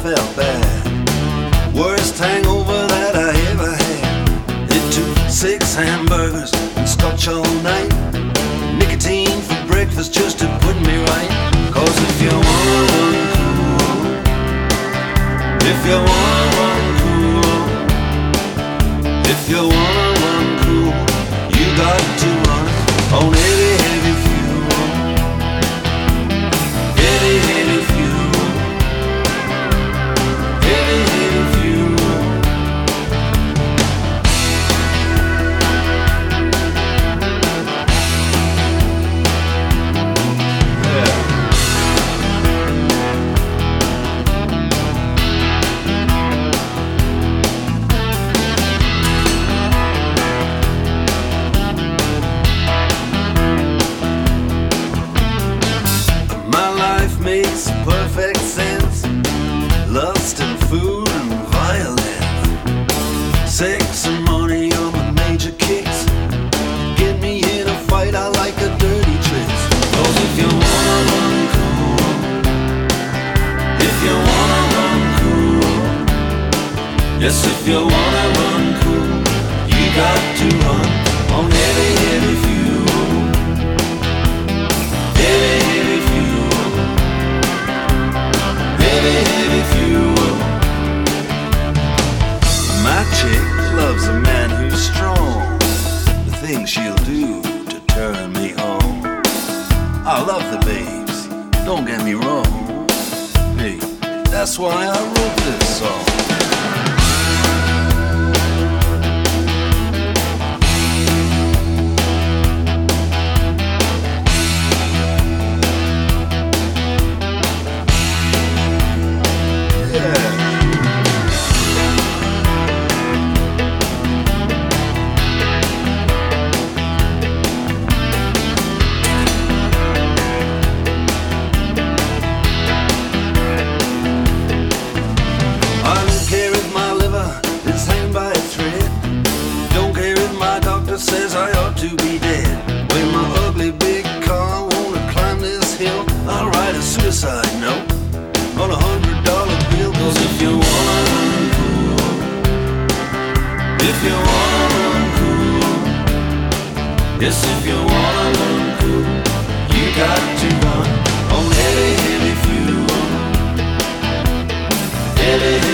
felt bad. Worst hangover that I ever had. It took 6 hamburgers and scotch all night. Nicotine for breakfast just to put me right. Cause if you wanna run cool, if you wanna run cool, if you wanna run cool, you got to run on heavy, heavy fuel. Heavy, heavy fuel. Heavy, heavy fuel. Yeah. My life makes perfect sense. Lust and food and violence. Sex and money are my major kicks. Get me in a fight, I like a dirty tricks. Cause if you wanna run cool, if you wanna run cool, yes, if you wanna run cool, you got to run on heavy, heavy fuel. Heavy, heavy fuel. Heavy, heavy fuel. My chick loves a man who's strong. The things she'll do to turn me on. I love the babes, don't get me wrong. Hey, that's why I wrote this song. Says I ought to be dead. With my ugly big car, wanna climb this hill. I'll write a suicide note on $100 bill. Cause if you wanna run cool, if you wanna run cool, yes, if you wanna run cool, you got to run on heavy, heavy fuel. Heavy,